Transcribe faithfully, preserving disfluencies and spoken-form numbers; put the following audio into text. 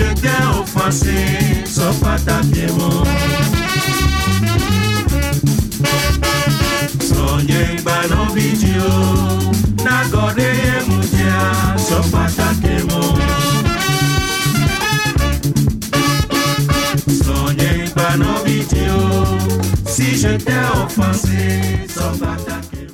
je t'ai offensé, sois pas ta pied-mont. Sonye bano video, na gode ye mudia, sois pas ta pied-mont. Sonye bano video, si je t'ai offensé, sois pas